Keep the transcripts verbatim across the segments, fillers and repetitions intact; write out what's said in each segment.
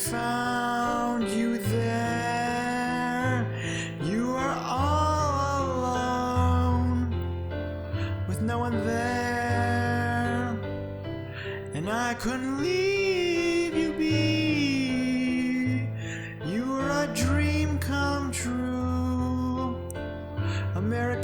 found you there. You were all alone, with no one there, and I couldn't leave you be. You were a dream come true, a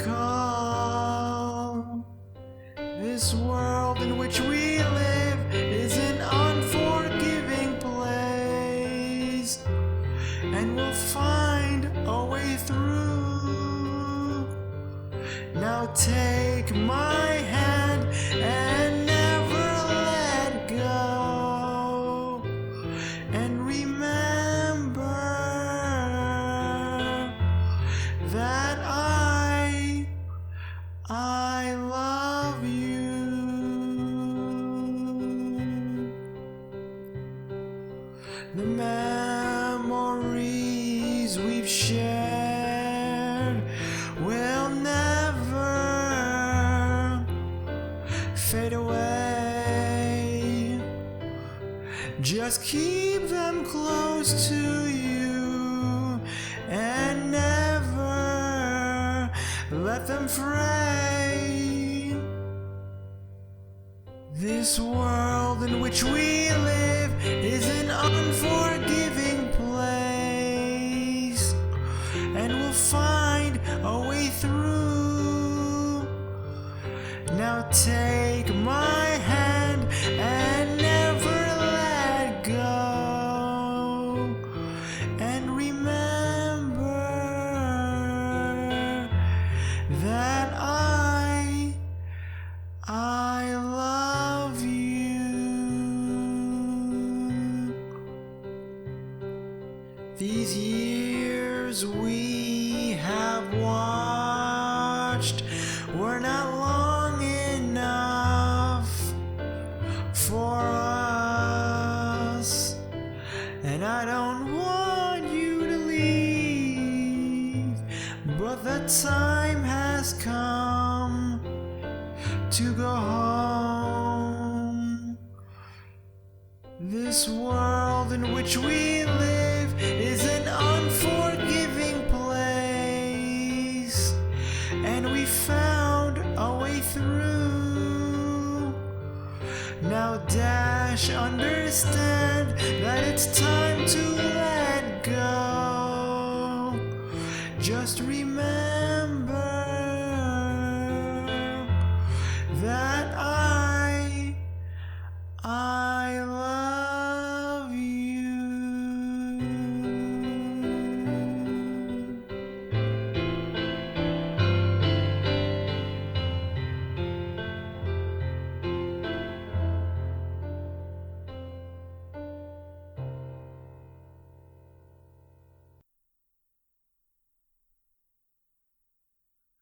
miracle. This world in which we live is an unforgiving place, and we'll find a way through. Now take my hand and never let go, and remember that I, I love you. The memories we've shared will never fade away. Just keep them close to you and never let them fray. This world in which we live is an unforgiving place, and we'll find a way through. Now take my hand and never let go, and remember that I, I love you. These years we have watched were not long enough for us, and I don't want you to leave, but the time has come to go home. This world in which we live is an unforgiving place, and we found a way through. Now Dash, understand that it's time to let go. Just remember